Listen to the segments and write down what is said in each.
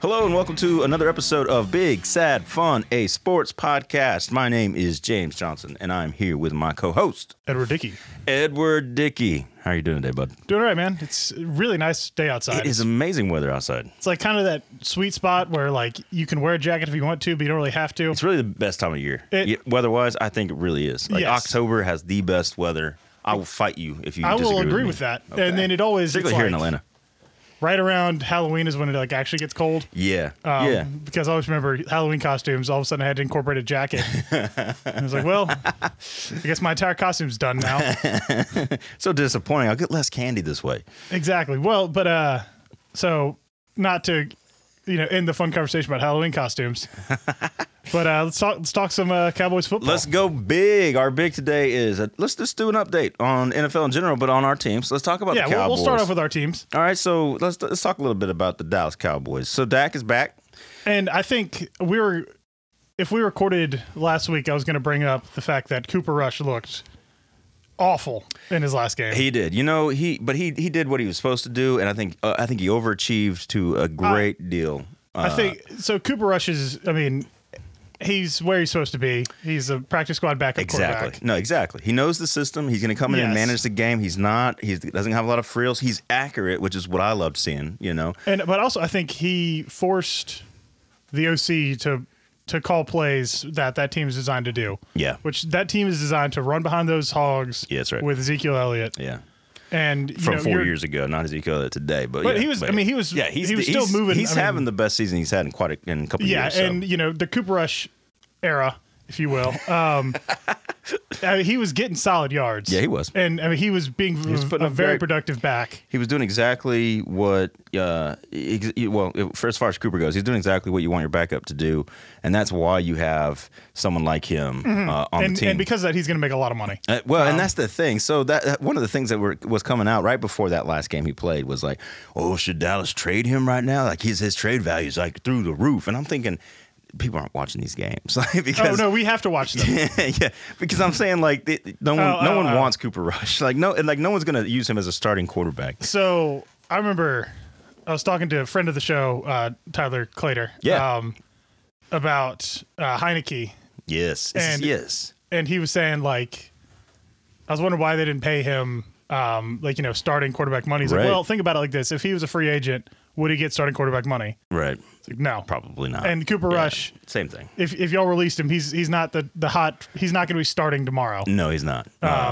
Hello and welcome to another episode of Big Sad Fun, a sports podcast. My name is James Johnson, and I'm here with my co-host, Edward Dickey. Edward Dickey. How are you doing today, bud? Doing all right, man. It's a really nice day outside. It is amazing weather outside. It's like kind of that sweet spot where like you can wear a jacket if you want to, but you don't really have to. It's really the best time of year. Weather-wise, I think it really is. Like Yes. October has the best weather. I will fight you if you I disagree will agree with with me. that. Okay. And then it always, it's Particularly here in like Atlanta. right around Halloween is when it like actually gets cold. Yeah. Because I always remember Halloween costumes. All of a sudden I had to incorporate a jacket. And I was like, well, I guess my entire costume's done now. So disappointing. I'll get less candy this way. Exactly. Well, but so not to, end the fun conversation about Halloween costumes. But let's talk some Cowboys football. Let's go big. Our big today is let's just do an update on NFL in general, but on our teams. Let's talk about the Cowboys. We'll start off with our teams. All right, so let's talk a little bit about the Dallas Cowboys. So Dak is back. And I think if we recorded last week, I was going to bring up the fact that Cooper Rush looked awful in his last game. He did. He did what he was supposed to do, and I think he overachieved to a great deal. I think so. Cooper Rush is, he's where he's supposed to be. He's a practice squad backup quarterback. No, exactly. He knows the system. He's going to come in and manage the game. He doesn't have a lot of frills. He's accurate, which is what I loved seeing, But also I think he forced the OC to call plays that team is designed to do. Yeah. Which that team is designed to run behind those hogs. Yeah, that's right. With Ezekiel Elliott. Yeah. And from 4 years ago, not Ezekiel Elliott today, but he was. He was still moving. He's having the best season he's had in a couple years. Yeah, and the Cooper Rush era, if you will, he was getting solid yards. Yeah, he was, and he was being a very productive back. He was doing exactly what. For as far as Cooper goes, he's doing exactly what you want your backup to do, and that's why you have someone like him on the team. And because of that, he's going to make a lot of money. And that's the thing. So that one of the things that was coming out right before that last game he played was like, oh, should Dallas trade him right now? Like his trade value is like through the roof, and I'm thinking, people aren't watching these games. We have to watch them. Yeah, because I'm saying like no one wants Cooper Rush. No one's going to use him as a starting quarterback. So I remember I was talking to a friend of the show, Tyler Clater, about Heineke. Yes, and he was saying like, I was wondering why they didn't pay him starting quarterback money. He's like, well, think about it like this: if he was a free agent, would he get starting quarterback money? Right. Like, no, probably not. And Cooper Rush, same thing. If y'all released him, he's not the hot. He's not going to be starting tomorrow. No, he's not.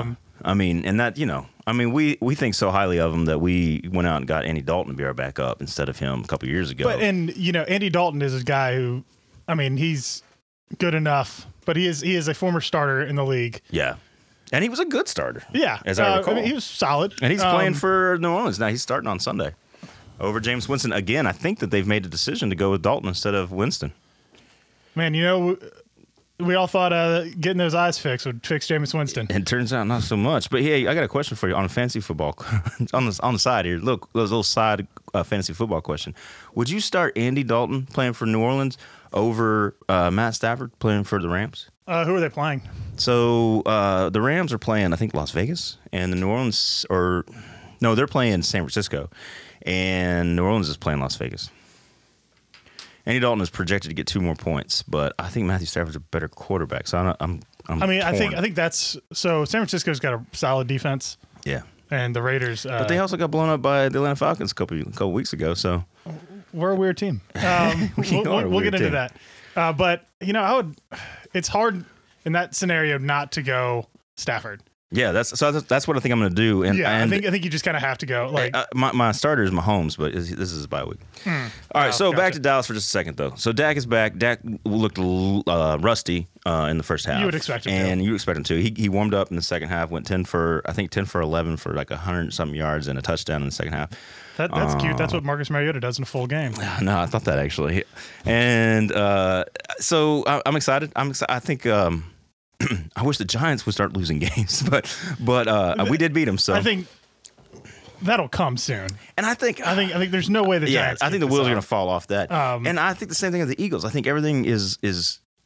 We think so highly of him that we went out and got Andy Dalton to be our backup instead of him a couple years ago. But Andy Dalton is a guy who, he's good enough, but he is a former starter in the league. Yeah. And he was a good starter. Yeah. As I recall. He was solid. And he's playing for New Orleans now. He's starting on Sunday over James Winston. Again, I think that they've made a decision to go with Dalton instead of Winston. Man, we all thought getting those eyes fixed would fix Jameis Winston. And it turns out not so much. But hey, I got a question for you on fantasy football. on the side here, look, a little side fantasy football question. Would you start Andy Dalton playing for New Orleans over Matt Stafford playing for the Rams? Who are they playing? So the Rams are playing, I think, Las Vegas, and the New Orleans they're playing San Francisco, and New Orleans is playing Las Vegas. Andy Dalton is projected to get 2 more points, but I think Matthew Stafford's a better quarterback. So I'm torn. I think that's so. San Francisco's got a solid defense. Yeah, and the Raiders, but they also got blown up by the Atlanta Falcons a couple weeks ago. So we're a weird team. We'll get into that. But it's hard in that scenario not to go Stafford. Yeah, that's what I think I'm going to do. And I think you just kind of have to go. Like my starter is Mahomes, but this is his bye week. All right, so back to Dallas for just a second, though. So Dak is back. Dak looked rusty in the first half. You would expect him to. And you expect him to. He warmed up in the second half, went 10 for 11 for like 100-something yards and a touchdown in the second half. That's cute. That's what Marcus Mariota does in a full game. No, I thought that actually. And so I'm excited. I think I wish the Giants would start losing games, but we did beat them. So I think that'll come soon. And I think there's no way the Giants. I think the wheels are going to fall off that. And I think the same thing as the Eagles. I think everything is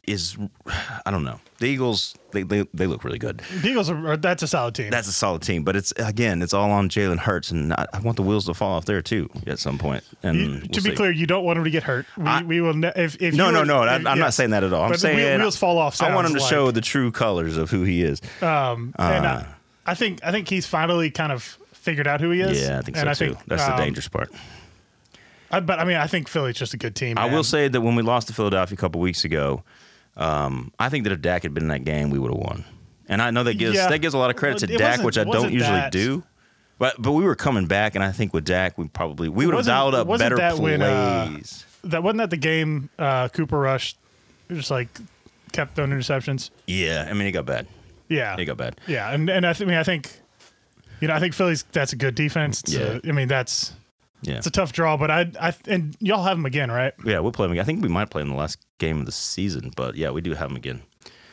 is, I don't know. The Eagles, they look really good. The Eagles that's a solid team. That's a solid team, but it's all on Jalen Hurts, and I want the wheels to fall off there too at some point. And to be clear, you don't want him to get hurt. We will. If no. I'm not saying that at all. I'm saying wheels fall off. I want him to show the true colors of who he is. And I think he's finally kind of figured out who he is. Yeah, I think so too. That's the dangerous part. But I mean, I think Philly's just a good team. I will say that when we lost to Philadelphia a couple weeks ago, I think that if Dak had been in that game, we would have won. And I know that gives a lot of credit to Dak, which I don't usually do. But we were coming back, and I think with Dak, we would have dialed up better plays. Wasn't that the game Cooper Rush just like kept throwing interceptions? Yeah, I mean, it got bad. Yeah, it got bad. Yeah, and I think Philly's that's a good defense. I mean it's a tough draw, but and y'all have them again, right? Yeah, we'll play them again. I think we might play in the last game of the season, but yeah, we do have them again.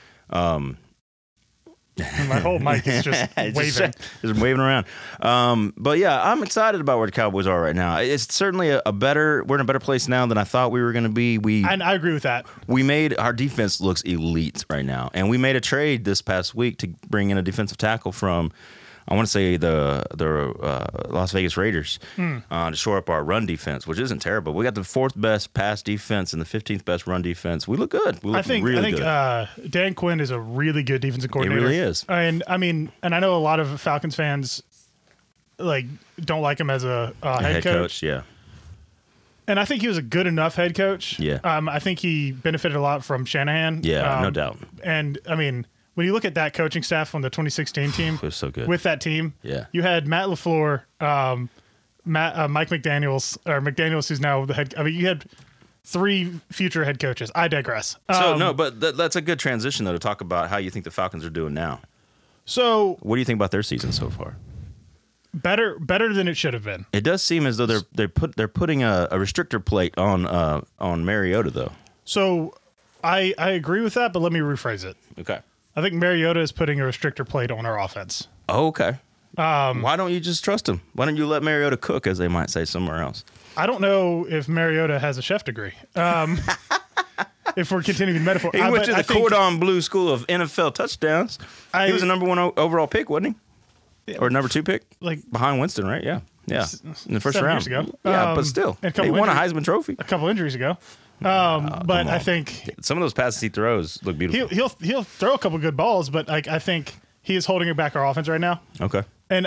My whole mic is just waving. Just waving around. But yeah, I'm excited about where the Cowboys are right now. It's certainly we're in a better place now than I thought we were going to be. And I agree with that. Our defense looks elite right now, and we made a trade this past week to bring in a defensive tackle from, I want to say the Las Vegas Raiders to shore up our run defense, which isn't terrible. We got the 4th best pass defense and the 15th best run defense. We look good. We look really good. I think Dan Quinn is a really good defensive coordinator. He really is. And I know a lot of Falcons fans don't like him as a head coach. Yeah. And I think he was a good enough head coach. Yeah. I think he benefited a lot from Shanahan. Yeah, no doubt. And I mean, when you look at that coaching staff on the 2016 team, it was so good. With that team, you had Matt LaFleur, Mike McDaniels, who's now the head. I mean, you had 3 future head coaches. I digress. But that's a good transition though to talk about how you think the Falcons are doing now. So, what do you think about their season so far? Better than it should have been. It does seem as though they're putting a restrictor plate on Mariota though. So, I agree with that, but let me rephrase it. Okay. I think Mariota is putting a restrictor plate on our offense. Oh, okay. Why don't you just trust him? Why don't you let Mariota cook, as they might say somewhere else? I don't know if Mariota has a chef degree. If we're continuing metaphor. He went to the Cordon Bleu School of NFL touchdowns. He was the number 1 overall pick, wasn't he? Or number 2 pick? Behind Winston, right? Yeah. Yeah. In the first round. Years ago. Yeah, but still. He won a Heisman Trophy. A couple injuries ago. But I think some of those passes he throws look beautiful. He'll throw a couple good balls, but I think he is holding back our offense right now. Okay. And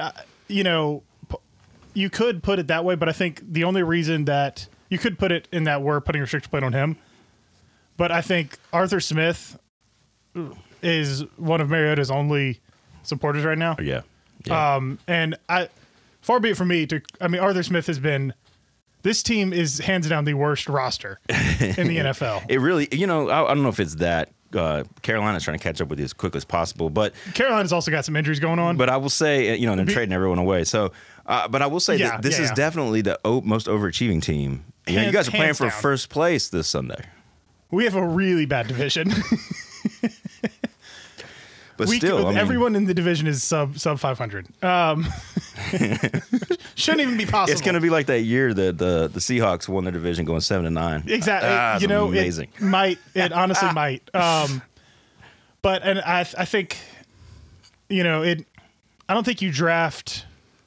you could put it that way, but I think the only reason that you could put it in that we're putting a restricted plate on him, but I think Arthur Smith is one of Mariota's only supporters right now. Yeah. And far be it from me Arthur Smith has been. This team is hands down the worst roster in the NFL. It really, I don't know if it's that. Carolina's trying to catch up with you as quickly as possible, but Carolina's also got some injuries going on. But I will say, they're trading everyone away. So, but I will say that this is definitely the most overachieving team. You guys are playing for first place this Sunday. We have a really bad division. But still, everyone in the division is sub 500. Shouldn't even be possible. It's going to be like that year that the Seahawks won their division, going 7-9. Exactly. Amazing. It honestly might. But I think, I don't think you draft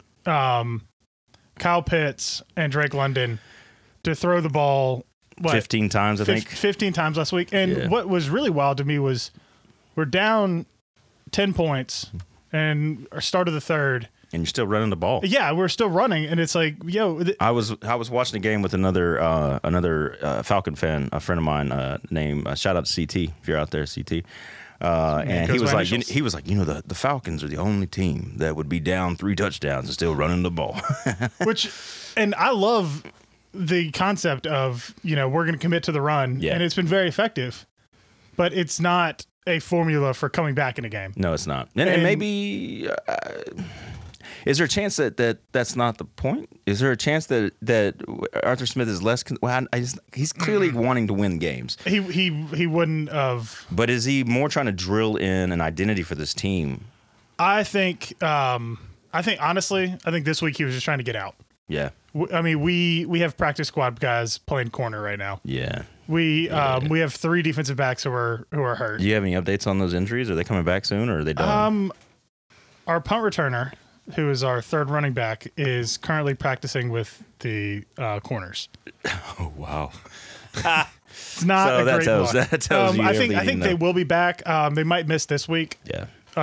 Kyle Pitts and Drake London to throw the ball 15 times. I think 15 times last week. And what was really wild to me was we're down 10 points and our start of the third, and you're still running the ball. Yeah, we're still running, and it's like, I was watching a game with another Falcon fan, a friend of mine, named shout out to CT if you're out there, CT. And he was like, the Falcons are the only team that would be down 3 touchdowns and still running the ball. And I love the concept of we're going to commit to the run, and it's been very effective, but it's not a formula for coming back in a game. No, it's not. And maybe is there a chance that that's not the point? Is there a chance that Arthur Smith is less? He's clearly wanting to win games. He wouldn't have. But is he more trying to drill in an identity for this team? I think honestly, this week he was just trying to get out. Yeah. I mean, we have practice squad guys playing corner right now. Yeah. We have 3 defensive backs who are hurt. Do you have any updates on those injuries? Are they coming back soon, or are they done? Our punt returner, who is our third running back, is currently practicing with the corners. Oh wow! It's not So a that great tells look. that tells you. I everything think you they know. will be back. They might miss this week. Yeah.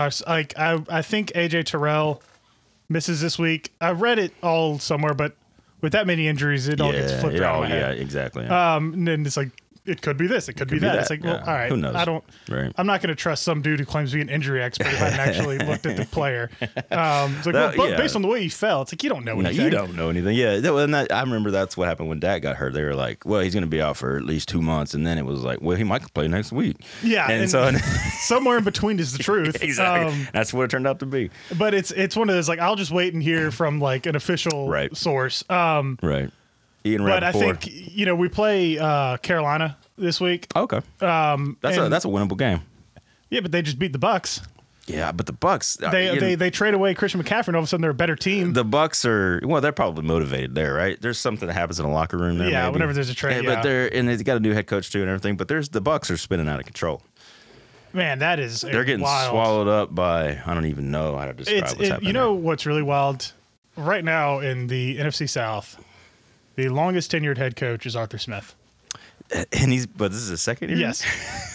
I think AJ Terrell misses this week. I read it all somewhere, but with that many injuries, it all gets flipped around my head. Yeah, exactly. And then it's like, it could be this, it could be that. It's like, well, yeah. all right. Who knows? I'm not going to trust some dude who claims to be an injury expert if I hadn't actually looked at the player. It's like, based on the way he fell, it's like, you don't know No, anything. you don't know anything. Yeah, I remember that's what happened when Dak got hurt. They were like, "Well, he's going to be out for at least 2 months," and then it was like, "Well, he might play next week." Yeah, and so somewhere in between is the truth. exactly, that's what it turned out to be. But it's one of those, like, I'll just wait and hear from like an official source. Right. Ian But I Rappaport. think we play Carolina this week. Okay. That's a winnable game. Yeah, but they just beat the Bucks. Yeah, but the Bucks They trade away Christian McCaffrey, and all of a sudden they're a better team. The Bucks are they're probably motivated there, right? There's something that happens in a locker room there. Yeah, maybe. whenever there's a trade. But they've got a new head coach too and everything. But the Bucks are spinning out of control. Man, that is They're getting wild. swallowed up by I don't even know how to describe what's happening. You know what's really wild? Right now in the NFC South, the longest tenured head coach is Arthur Smith. And but this is his second year. Yes.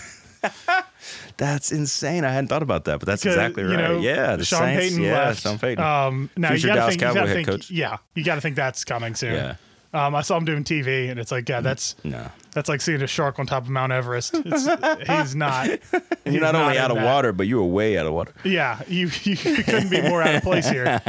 That's insane. I hadn't thought about that, but that's exactly right. Yeah, the Sean Saints. Payton yeah, left. Sean Payton. Now Future you Dallas gotta Cowboy head think, coach. Yeah, you got to think that's coming soon. Yeah. I saw him doing TV, and it's like, yeah, that's like seeing a shark on top of Mount Everest. He's not. And you're not only out of that. water, but you were way out of water. Yeah, you couldn't be more out of place here.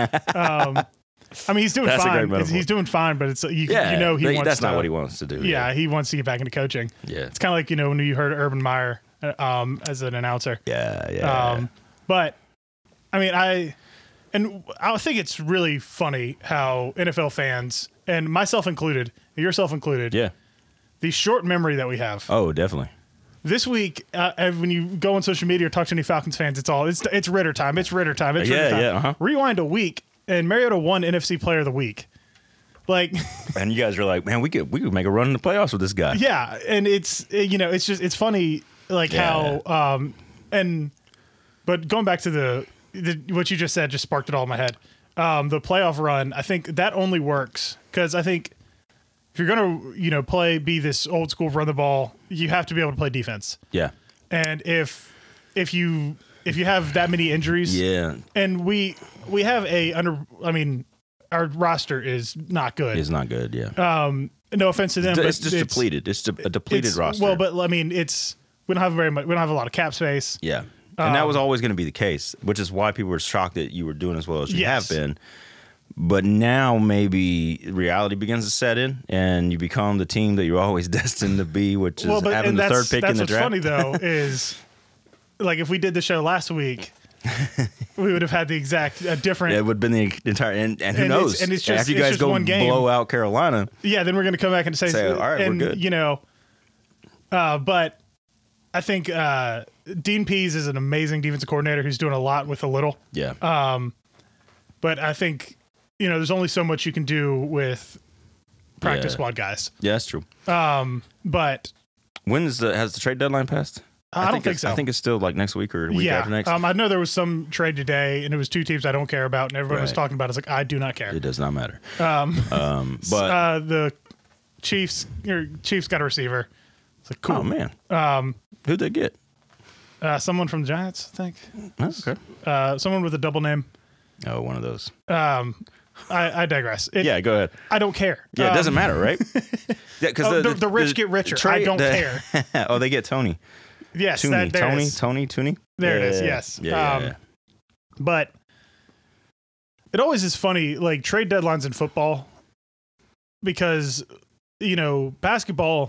I mean, he's doing That's a great fine. metaphor. He's doing fine, but it's he wants. That's to, not what he wants to do. Yeah, he wants to get back into coaching. Yeah. It's kind of like when you heard Urban Meyer as an announcer. Yeah. But I mean, I think it's really funny how NFL fans, and myself included, yourself included, Yeah. the short memory that we have. Oh, definitely. This week, when you go on social media or talk to any Falcons fans, it's Ritter time. It's Ritter time. It's Ritter time. Yeah. Uh-huh. Rewind a week, and Mariota won NFC Player of the Week. Like, And you guys are like, man, we could make a run in the playoffs with this guy. yeah, and it's funny like how but going back to the what you just said just sparked it all in my head. The playoff run, I think that only works because I think if you're gonna be this old school run the ball, you have to be able to play defense. Yeah. And if you have that many injuries, Yeah. and we have our roster is not good. It's not good. Yeah. No offense to them, but it's just depleted. It's a depleted roster. Well, but I mean, we don't have very much. We don't have a lot of cap space. Yeah. And that was always going to be the case, which is why people were shocked that you were doing as well as you have been. But now maybe reality begins to set in, and you become the team that you're always destined to be, which is having the third pick in the draft. That's what's funny, though, is like if we did the show last week, we would have had the exact different. It would have been the entire, and who knows? And it's just, after you guys go one game. blow out Carolina. Yeah, then we're going to come back and say all right, we're good. But I think Dean Pease is an amazing defensive coordinator who's doing a lot with a little. Yeah. But I think, there's only so much you can do with practice squad guys. Yeah, that's true. But has the trade deadline passed? I don't think so. I think it's still like next week or the week after next. I know there was some trade today, and it was 2 teams I don't care about, and everyone was talking about it. It's like, I do not care. It does not matter. But the Chiefs got a receiver. It's like, cool. Oh, man. Who'd they get? Someone from the Giants, I think. Okay. Someone with a double name. Oh, one of those. I digress. Yeah, go ahead. I don't care. Yeah, it doesn't matter, right? Yeah, because the rich get richer. I don't care. Oh, they get Tony. Yes, Tooney. Tony. Tooney. There it is. Yes. Yeah. But it always is funny, like trade deadlines in football, because basketball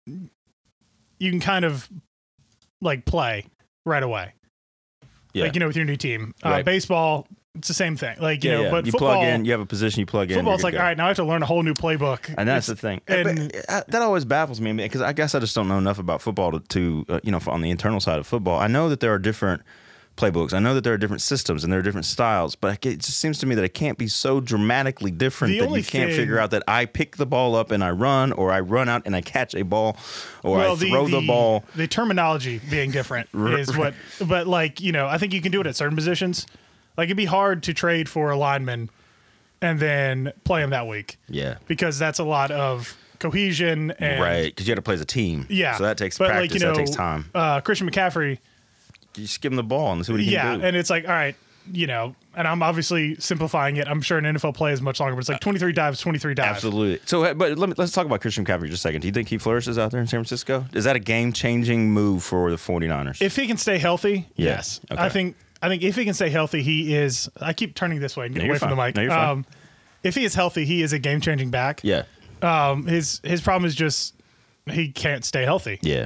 you can kind of like play right away. Yeah. Like with your new team. Right. Baseball, it's the same thing. Like but you football, plug in. You have a position. You plug in. Football's like, all right, now I have to learn a whole new playbook. And that's the thing. And that always baffles me because I guess I just don't know enough about football to on the internal side of football. I know that there are different playbooks. I know that there are different systems and there are different styles, but it just seems to me that it can't be so dramatically different that you can't figure out that I pick the ball up and I run, or I run out and I catch a ball, or I throw the ball. The terminology being different is what, but like, you know, I think you can do it at certain positions. Like it'd be hard to trade for a lineman and then play him that week. Yeah. Because that's a lot of cohesion and right, because you got to play as a team. Yeah, so that takes practice. Like, you know, that takes time. Christian McCaffrey, you just give him the ball and see what he can do. Yeah, and it's like, all right, you know, and I'm obviously simplifying it. I'm sure an NFL play is much longer, but it's like 23 dives, 23 dives. Absolutely. So, but let's talk about Christian McCaffrey just a second. Do you think he flourishes out there in San Francisco? Is that a game-changing move for the 49ers? If he can stay healthy, yes. Okay. I think if he can stay healthy, he is. I keep turning this way and get away from the mic. No, you're fine. If he is healthy, he is a game-changing back. Yeah. His problem is just he can't stay healthy. Yeah.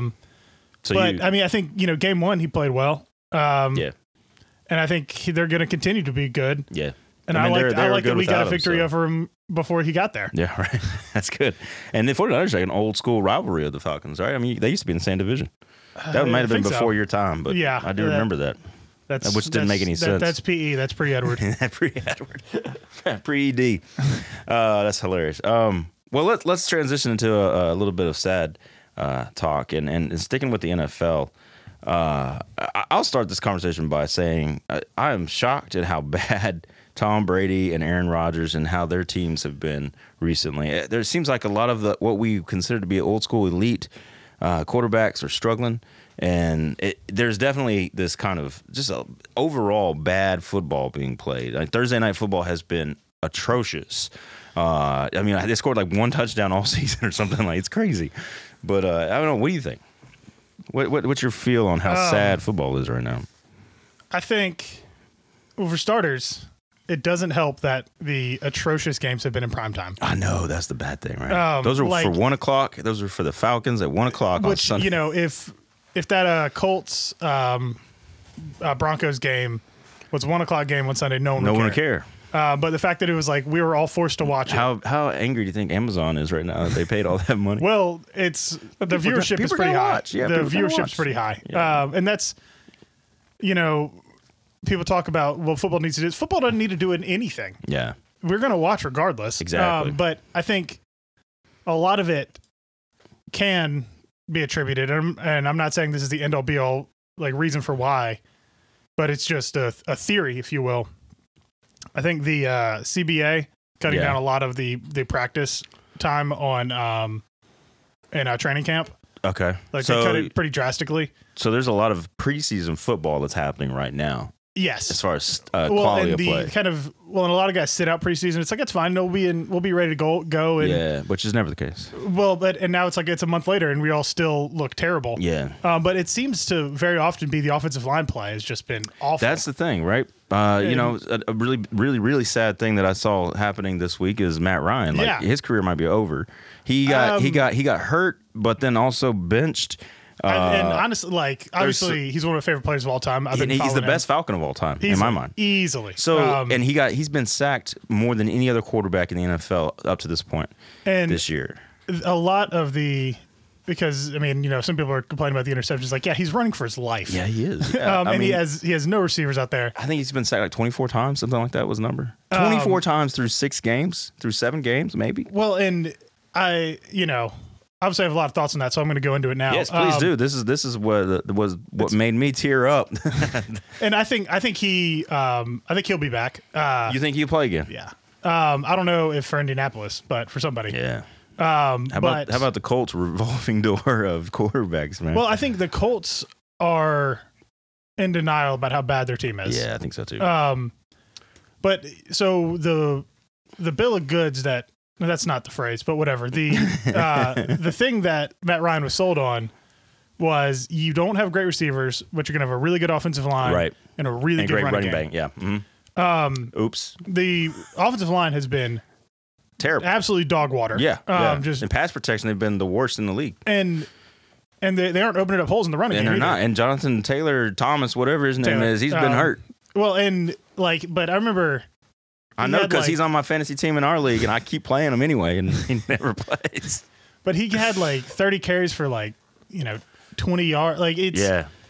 I mean, I think, you know, game one he played well. Yeah. And I think they're going to continue to be good. Yeah. And I like that we got a victory over him before he got there. Yeah, right. That's good. And the 49ers are like an old school rivalry of the Falcons, right? I mean, they used to be in the same division. That might have been before your time, but yeah, I do remember that. Which didn't make any sense. That's PE. That's pre-Edward. Pre-Edward. Pre-ED. That's hilarious. Well, let's transition into a little bit of sad talk. And sticking with the NFL, I'll start this conversation by saying I am shocked at how bad Tom Brady and Aaron Rodgers and how their teams have been recently. There seems like a lot of what we consider to be old school elite quarterbacks are struggling. And there's definitely this kind of just overall bad football being played. Like Thursday night football has been atrocious. I mean, they scored like one touchdown all season or something. Like it's crazy. But I don't know. What do you think? What's your feel on how sad football is right now? I think, well, for starters, it doesn't help that the atrocious games have been in prime time. I know that's the bad thing, right? Those are for 1 o'clock. Those are for the Falcons at 1 o'clock on Sunday. You know, if that Colts Broncos game was 1 o'clock game on Sunday, no one would care. But the fact that it was like we were all forced to watch it. How angry do you think Amazon is right now that they paid all that money? Well, the viewership is pretty high. Yeah, the viewership's pretty high. Yeah. And that's, you know, people talk about, well, football needs to do this. Football doesn't need to do anything. Yeah. We're going to watch regardless. Exactly. But I think a lot of it can be attributed, and I'm not saying this is the end all be all like reason for why, but it's just a theory, if you will. I think the CBA cutting down a lot of the practice time on in training camp. Okay, like they cut it pretty drastically. So there's a lot of preseason football that's happening right now. Yes, as far as quality of play. And a lot of guys sit out preseason. It's like it's fine. We'll be ready to go. And, yeah, which is never the case. Well, and now it's like it's a month later and we all still look terrible. Yeah. But it seems to very often be the offensive line play has just been awful. That's the thing, right? You know, a really, really, really sad thing that I saw happening this week is Matt Ryan. Like his career might be over. He got hurt, but then also benched. And honestly, like obviously, he's one of my favorite players of all time. He's the best Falcon of all time in my mind, easily. So, and he's been sacked more than any other quarterback in the NFL up to this point. And this year, a lot of because I mean, you know, some people are complaining about the interceptions. Like, yeah, he's running for his life. Yeah, he is. Yeah. And he has no receivers out there. I think he's been sacked like 24 times, something like that was the number. 24 times through 7 games, maybe. Well, and obviously I have a lot of thoughts on that, so I'm going to go into it now. Yes, please do. This is what made me tear up. And I think he'll be back. You think he'll play again? Yeah. I don't know if for Indianapolis, but for somebody. Yeah. How about the Colts revolving door of quarterbacks, man? Well, I think the Colts are in denial about how bad their team is. Yeah, I think so too. But so the bill of goods that's not the phrase, but whatever. The thing that Matt Ryan was sold on was you don't have great receivers, but you're going to have a really good offensive line, right, and a really good great running game. back. Yeah. Mm-hmm. Oops. The offensive line has been terrible, absolutely dog water. Yeah. Just in pass protection, they've been the worst in the league, and they aren't opening up holes in the running game. And they're not. And Jonathan Taylor Thomas, whatever his name is, he's been hurt. Well, and but I remember. I know because he's on my fantasy team in our league, and I keep playing him anyway, and he never plays. But he had 30 carries for 20 yards. Like it's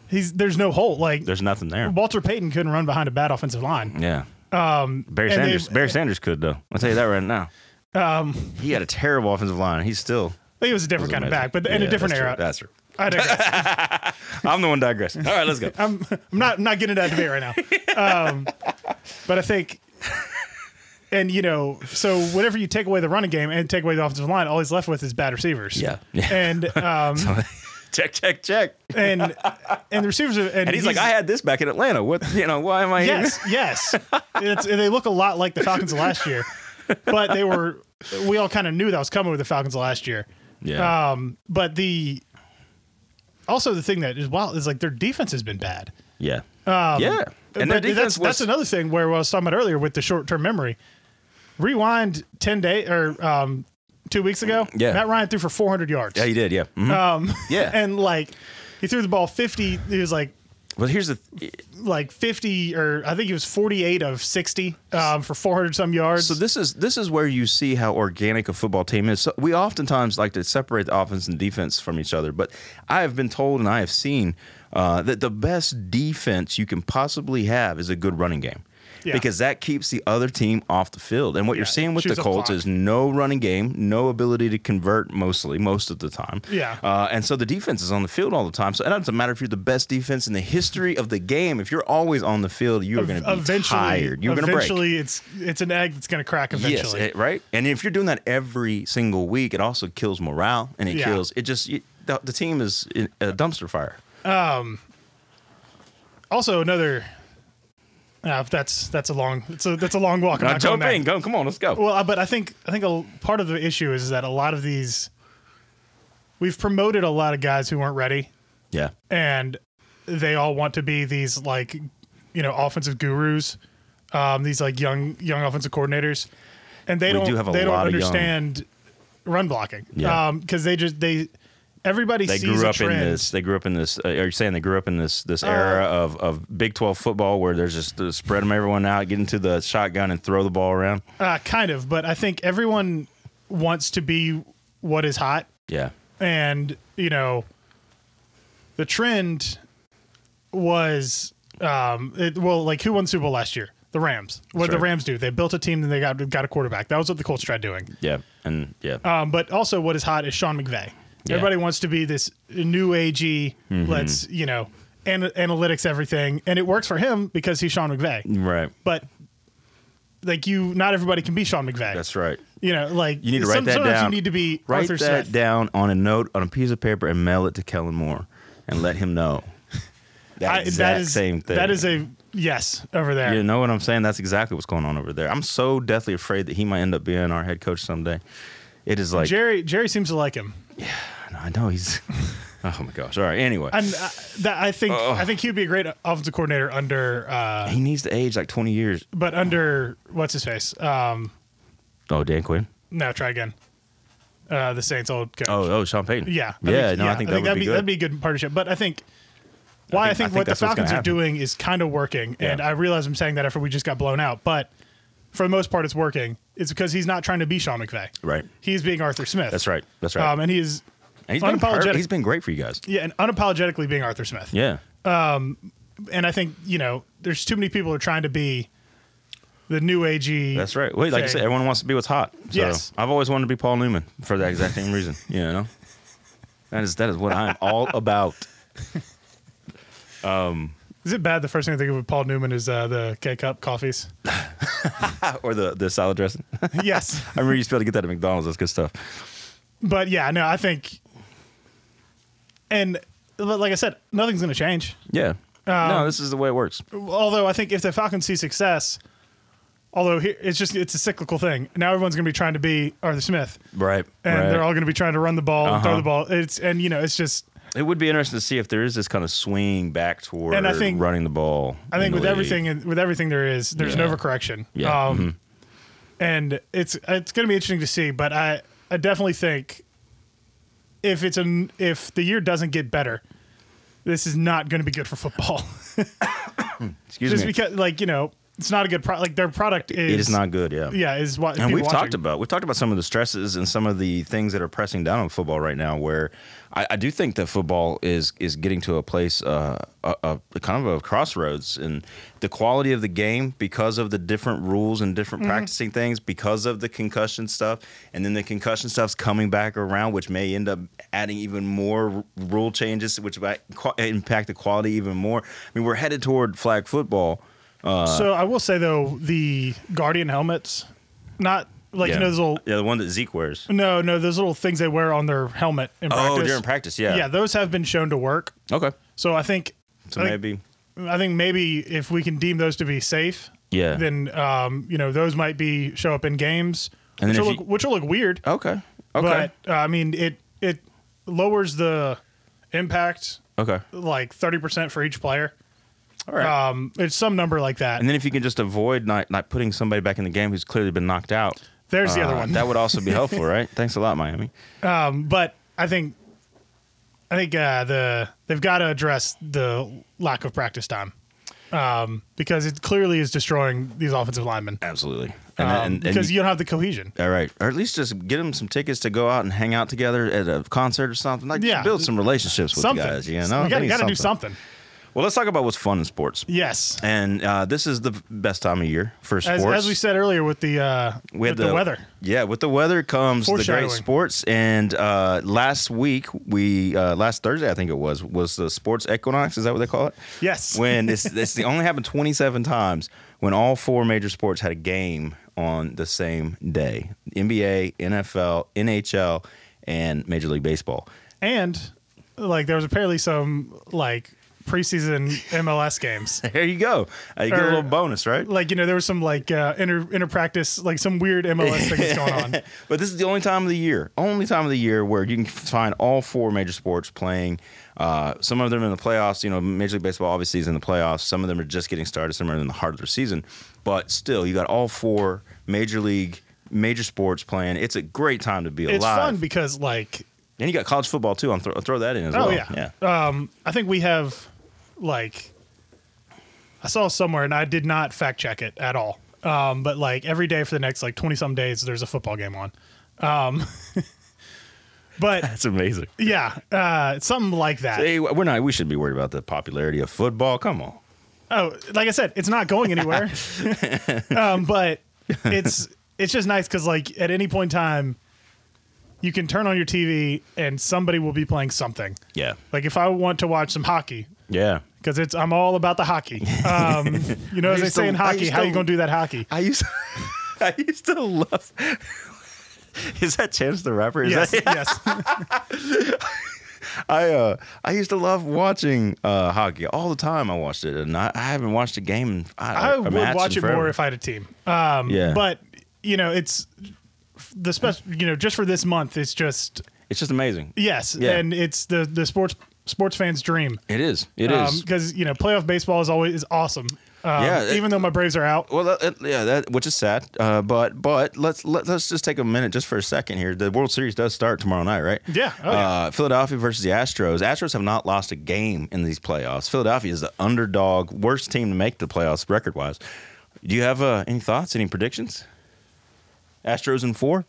there's no hole. Like There's nothing there. Walter Payton couldn't run behind a bad offensive line. Yeah. Barry Sanders could though. I'll tell you that right now. He had a terrible offensive line. He's still. He was a different kind of back, but in a different era. That's true. I digress. I'm the one digressing. All right, let's go. I'm not getting into that debate right now. But I think, and so whenever you take away the running game and take away the offensive line, all he's left with is bad receivers. Yeah. And check. and the receivers are, and he's like, I had this back in Atlanta. What why am I here? Yes. They look a lot like the Falcons of last year, but we all kind of knew that was coming with the Falcons of last year. Yeah. But also the thing that is wild is like their defense has been bad. Yeah. Yeah. And their defense that's another thing where I was talking about earlier with the short-term memory. Rewind 10 days or 2 weeks ago. Yeah. Matt Ryan threw for 400 yards. Yeah, he did. Yeah. Mm-hmm. Yeah. And like he threw the ball 50. He was like. Well, here's 50, or I think he was 48 of 60 for 400 some yards. So this is where you see how organic a football team is. So we oftentimes like to separate the offense and defense from each other, but I have been told and I have seen that the best defense you can possibly have is a good running game. Yeah. Because that keeps the other team off the field. And what you're seeing with the Colts is no running game, no ability to convert most of the time. Yeah. And so the defense is on the field all the time. So it doesn't matter if you're the best defense in the history of the game. If you're always on the field, you're going to be tired. You're going to break. Eventually, it's an egg that's going to crack eventually. Yes, right? And if you're doing that every single week, it also kills morale. And the team is a dumpster fire. Also, another... that's a long walk. Jump in, go. Come on, let's go. Well, but I think a part of the issue is that a lot of these, we've promoted a lot of guys who weren't ready. Yeah, and they all want to be these offensive gurus, these like young offensive coordinators, and they don't understand run blocking. Yeah, because everybody sees a trend. They grew up in this. Are you saying they grew up in this era of Big 12 football where there's just spread them everyone out, get into the shotgun and throw the ball around? Kind of, but I think everyone wants to be what is hot. Yeah, and the trend was who won the Super Bowl last year? The Rams. What did the Rams do? They built a team, then they got a quarterback. That was what the Colts tried doing. Yeah, but also what is hot is Sean McVay. Yeah. Everybody wants to be this new agey, let's, analytics everything. And it works for him because he's Sean McVay. Right. But, not everybody can be Sean McVay. That's right. You need to write that down. You need to be write Arthur that Smith. down on a note, on a piece of paper, and mail it to Kellen Moore and let him know. Same thing. That is a yes over there. You know what I'm saying? That's exactly what's going on over there. I'm so deathly afraid that he might end up being our head coach someday. It is like Jerry seems to like him. Yeah, I know he's. Oh my gosh! All right. Anyway, I think he'd be a great offensive coordinator under. He needs to age like 20 years. But under what's his face? Dan Quinn. No, try again. The Saints' old coach. Oh, Sean Payton. Yeah. I think that would be good. That'd be a good partnership. But I think what the Falcons are doing is kind of working, and I realize I'm saying that after we just got blown out, but for the most part, it's working. It's because he's not trying to be Sean McVay. Right. He's being Arthur Smith. That's right. And he's unapologetic. He's been great for you guys. Yeah, and unapologetically being Arthur Smith. Yeah. And I think there's too many people who are trying to be the new agey. That's right. Wait, like I said, everyone wants to be what's hot. So yes. I've always wanted to be Paul Newman for that exact same reason. That is what I'm all about. Is it bad? The first thing I think of with Paul Newman is the K-Cup coffees. Or the salad dressing. Yes. I remember you used to be able to get that at McDonald's. That's good stuff. But yeah, no, I think, and like I said, nothing's going to change. Yeah. No, this is the way it works. Although I think if the Falcons see success, it's a cyclical thing. Now everyone's going to be trying to be Arthur Smith. Right. And they're all going to be trying to run the ball and throw the ball. It's just. It would be interesting to see if there is this kind of swing back toward running the ball. I think with everything there's an overcorrection. Yeah. And it's going to be interesting to see, but I definitely think if the year doesn't get better, this is not going to be good for football. Excuse me. Just because it's not a good product. Like their product is. It is not good. Yeah. Yeah, is what. And people we've talked watching. about some of the stresses and some of the things that are pressing down on football right now. Where I do think that football is getting to a place, a kind of a crossroads, and the quality of the game because of the different rules and different practicing things, because of the concussion stuff, and then the concussion stuff's coming back around, which may end up adding even more rule changes, which might impact the quality even more. I mean, we're headed toward flag football. So I will say though, the Guardian helmets, not like those little. Yeah, the one that Zeke wears. No, those little things they wear on their helmet in practice. Oh, during practice, yeah. Yeah, those have been shown to work. Okay. So I think. So maybe. I think maybe if we can deem those to be safe, yeah, then those might be show up in games, and which will look weird. Okay. But I mean, it lowers the impact. Okay. Like 30% for each player. All right. It's some number like that. And then if you can just avoid not putting somebody back in the game who's clearly been knocked out. There's the other one. That would also be helpful, right? Thanks a lot, Miami. But I think they've got to address the lack of practice time because it clearly is destroying these offensive linemen. Absolutely. Because you don't have the cohesion. All right. Or at least just get them some tickets to go out and hang out together at a concert or something. Build some relationships with the guys. You know? You got to do something. Well, let's talk about what's fun in sports. Yes. And this is the best time of year for sports. As we said earlier with the weather. Yeah, with the weather comes the great sports. And last Thursday, I think it was the sports equinox. Is that what they call it? Yes. When it's only happened 27 times when all four major sports had a game on the same day. NBA, NFL, NHL, and Major League Baseball. And there was apparently some preseason MLS games. There you go. You get a little bonus, right? There was some inter practice, some weird MLS things going on. But this is the only time of the year where you can find all four major sports playing. Some of them in the playoffs. Major League Baseball obviously is in the playoffs. Some of them are just getting started. Some are in the heart of their season. But still, you got all four major sports playing. It's a great time to be alive. It's fun because and you got college football too. I'll throw that in as well. Oh yeah. I think we have. I saw somewhere, and I did not fact check it at all. But every day for the next 20-some days, there's a football game on. But that's amazing. Yeah, something like that. See, we shouldn't be worried about the popularity of football. Come on. Oh, like I said, it's not going anywhere. But it's just nice because at any point in time, you can turn on your TV and somebody will be playing something. Yeah. If I want to watch some hockey. Yeah. Because I'm all about the hockey. As they say in hockey, how you gonna do that hockey? I used to love. Is that Chance the Rapper? Yes. I used to love watching hockey all the time. I watched it, and I haven't watched a game. I would watch it more if I had a team. But it's the special. Just for this month, it's just amazing. Yes, and it's the sports fans' dream. It is. It is because playoff baseball is awesome. Even though my Braves are out. Well, which is sad. But let's just take a minute just for a second here. The World Series does start tomorrow night, right? Yeah. Oh, yeah. Philadelphia versus the Astros. Astros have not lost a game in these playoffs. Philadelphia is the underdog, worst team to make the playoffs record wise. Do you have any thoughts? Any predictions? Astros in 4.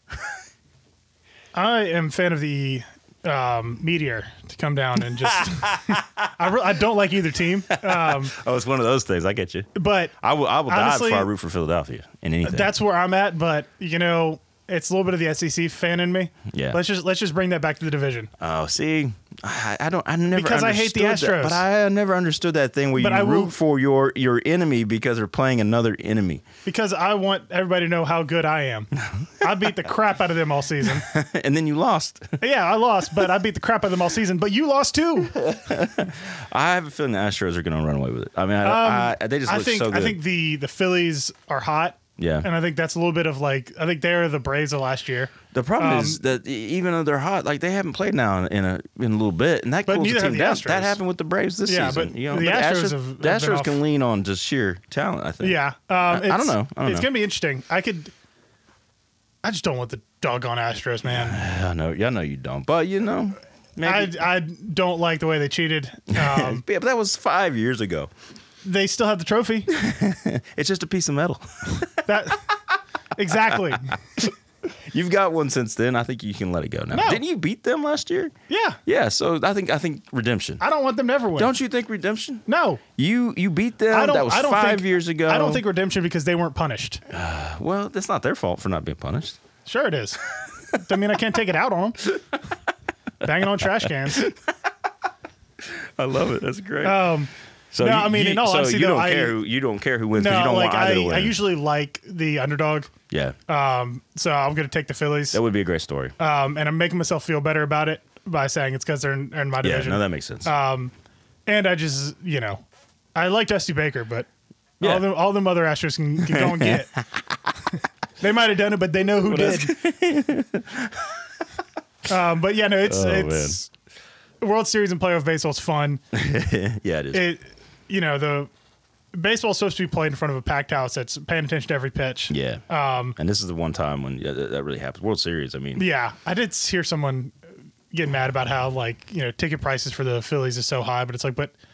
I am a fan of the meteor to come down and just I don't like either team. It's one of those things. I get you. But I will die before I root for Philadelphia in anything. That's where I'm at, but it's a little bit of the SEC fan in me. Yeah. Let's just bring that back to the division. Oh, see, I never because I hate the Astros. That, but I never understood that thing where you root for your enemy because they're playing another enemy. Because I want everybody to know how good I am. I beat the crap out of them all season. And then you lost. Yeah, I lost, but I beat the crap out of them all season. But you lost too. I have a feeling the Astros are going to run away with it. I mean, they just look so good. I think the Phillies are hot. Yeah. And I think that's a little bit of I think they're the Braves of last year. The problem is that even though they're hot, they haven't played now in a little bit, and that cools the team down. That happened with the Braves this season. But the Astros can lean on just sheer talent, I think. Yeah. I don't know. It's going to be interesting. I just don't want the doggone Astros, man. I know you don't, but maybe. I don't like the way they cheated. But that was 5 years ago. they still have the trophy. It's just a piece of metal. That exactly. You've got one since then. I think you can let it go now. No. Didn't you beat them last year? Yeah. Yeah. So I think redemption. I don't want them to ever win. Don't you think redemption? No. You beat them. That was 5 years ago. I don't think redemption because they weren't punished. Well, that's not their fault for not being punished. Sure it is. I mean, I can't take it out on them. Banging on trash cans. I love it. That's great. So no, I mean, in all honesty, you though, don't care who wins because you No, don't like want either to win. I usually like the underdog. Yeah. So I'm going to take the Phillies. That would be a great story. And I'm making myself feel better about it by saying it's because they're in my Yeah, division. no, that makes sense. And I just, I like Dusty Baker, but Yeah. all them other Astros can go and get it. They might have done it, but they know who did. But yeah, no, it's World Series and playoff baseball is fun. Yeah, it is. The baseball's supposed to be played in front of a packed house that's paying attention to every pitch. Yeah. And this is the one time when that really happens. World Series, I mean. Yeah, I did hear someone getting mad about how ticket prices for the Phillies is so high, but it's like,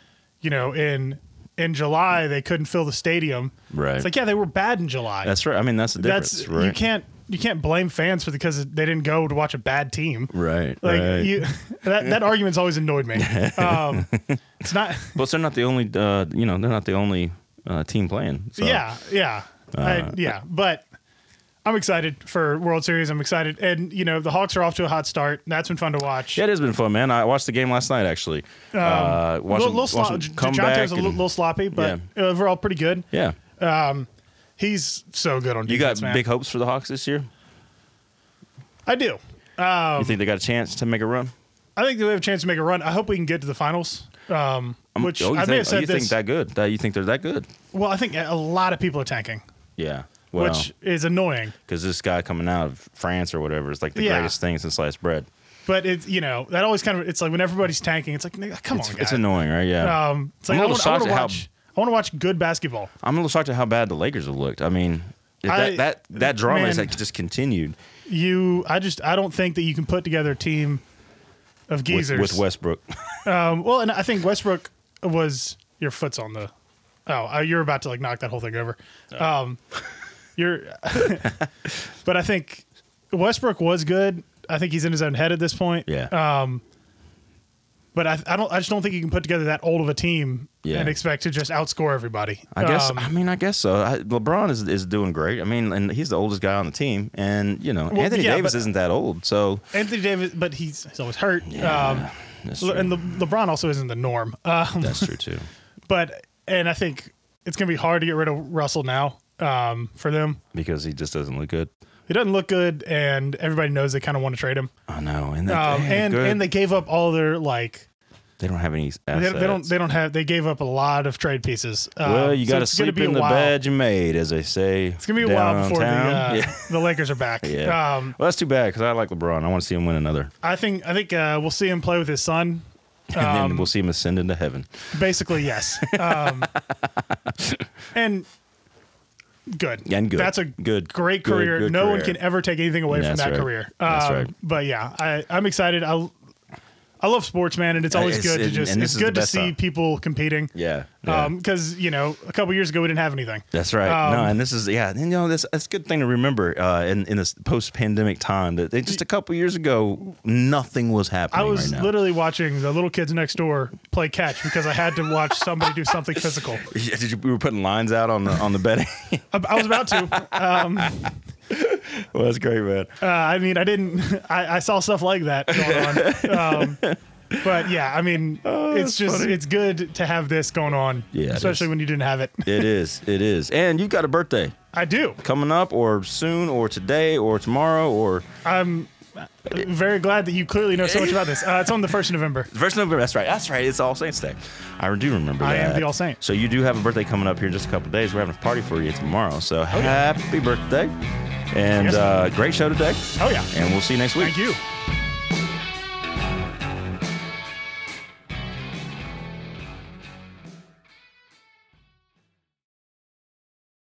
in July they couldn't fill the stadium. Right. It's like, yeah, they were bad in July. That's right. I mean, that's the difference, right? You can't blame fans because they didn't go to watch a bad team. Right. Like right. that argument's always annoyed me. It's not. Well, they're not the only. They're not the only team playing. So. Yeah. But I'm excited for World Series. I'm excited, and the Hawks are off to a hot start. That's been fun to watch. Yeah, it has been fun, man. I watched the game last night, actually. DeJounte was a little sloppy, but overall pretty good. Yeah. He's so good on You defense, got man. big hopes for the Hawks this year? I do. You think they got a chance to make a run? I think they have a chance to make a run. I hope we can get to the finals. Which I may have said you this. think that good? You think they're that good? Well, I think a lot of people are tanking, Yeah. Well, which is annoying. because this guy coming out of France or whatever is like the Yeah. greatest thing since sliced bread. But it's that always kind of it's like when everybody's tanking, it's like come on, guys. It's annoying, right? Yeah. It's like I'm a I little want shocked to at how watch. I want to watch good basketball. I'm a little shocked at how bad the Lakers have looked. I mean, that drama man, is like just continued I don't think that you can put together a team of geezers with Westbrook. Well, and I think Westbrook was your foot's on the. Oh, you're about to knock that whole thing over. But I think Westbrook was good. I think he's in his own head at this point. Yeah. But I just don't think you can put together that old of a team Yeah. and expect to just outscore everybody. I guess. I guess so. LeBron is doing great. I mean, and he's the oldest guy on the team, and Anthony Davis isn't that old. So Anthony Davis, but he's always hurt. Yeah, that's true. And LeBron also isn't the norm. That's true too. And I think it's going to be hard to get rid of Russell now for them. Because he just doesn't look good. He doesn't look good, and everybody knows they kind of want to trade him. I know, and and they gave up all their they don't have any assets. they don't have they gave up a lot of trade pieces. Well, you got to it's gonna sleep be in a the while. bed you made, as they say. It's gonna be a while before the Lakers are back. Yeah. Well, that's too bad because I like LeBron. I want to see him win another, I think we'll see him play with his son. and then we'll see him ascend into heaven. Basically, yes. And good. And good. That's a Good. great Good, career. good No one career. can ever take anything away from That's that right. career. That's right. But yeah, I'm excited. I love sports, man, and it's always good to just. and this It's is the good to best see time. people competing. Yeah. Because a couple years ago we didn't have anything. That's right. No, and this is that's a good thing to remember in this post-pandemic time that just a couple years ago nothing was happening. I was right now. literally watching the little kids next door play catch because I had to watch somebody do something physical. We were putting lines out on the betting. I was about to. Well, that's great, man. I mean, I didn't. I saw stuff like that going on. But yeah, I mean, it's just funny. it's good to have this going on. Yeah, it especially is. when you didn't have it. It is, and you got a birthday I do. coming up, or soon, or today, or tomorrow, or I'm very glad that you clearly know so much about this. It's on the 1st of November. the 1st of November. That's right. It's All Saints Day. I do remember that. I am the All Saint. So you do have a birthday coming up here in just a couple of days. We're having a party for you tomorrow. So happy birthday, and Yes. great show today. Oh yeah. And we'll see you next week. Thank you.